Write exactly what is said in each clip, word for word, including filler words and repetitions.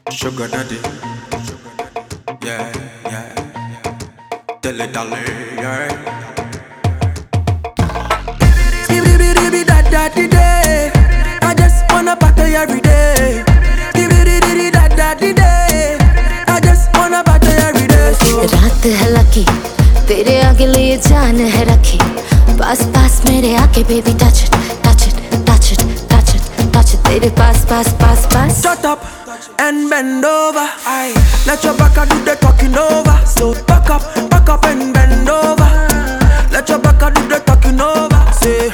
Sugar daddy, yeah, yeah. Tell it, darling, yeah. Skibidi dibi da da di day. I just wanna party every day. Skibidi da da di day. I just wanna party every day. So रात है lucky, तेरे आगे लिए जान है रखी. पास पास मेरे आके baby touch it, touch it, touch it, touch it, touch it. तेरे पास पास पास पास. Shut up and bend over. Aye. Let your back do the talking over. So back up, back up and bend over. Let your back do the talking over. Say.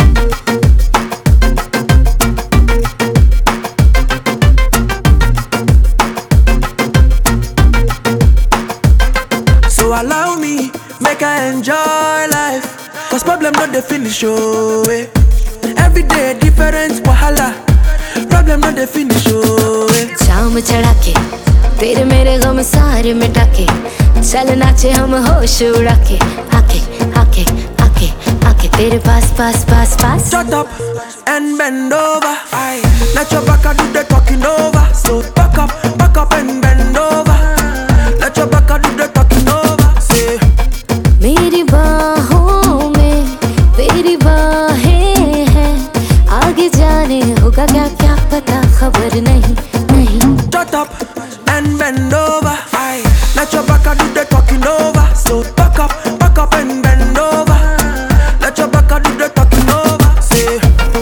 So allow me, make I enjoy life. Cause problem not the finish, oh eh. Every day different wahala. Problem not the finish, oh eh. जाम चढ़ा के तेरे मेरे गम सारे मिटा के चल नाचे हम होश उड़ा के आके आके आके आके तेरे पास पास पास पास. Shut up and bend over. Aye. Let your back do the talking over. So back up, back up and bend over. Let your back do the talking over. Say. मेरी बाहों में तेरी बाहें हैं, आगे जाने होगा क्या क्या पता खबर नहीं नहीं. Shut up and bend over. Aye. Let your back do the talking over. So back up, back up and bend over. Let your back do the talking over. Say.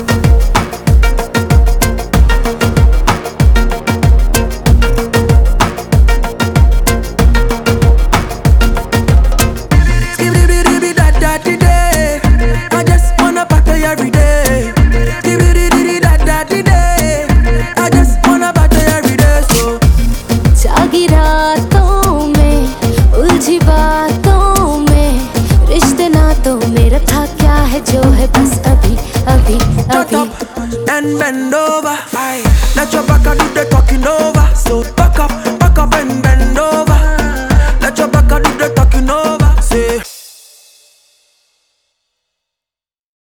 Skibidi da da di day. I just wanna party every day. Skibidi da da di day. I just wanna party every day. So. जागी रातों में उलझी बातों में रिश्ते नातों में रखा क्या है जो है बस अभी अभी Shut अभी. up and bend over. Aye. Let your back do the talking over. So back up,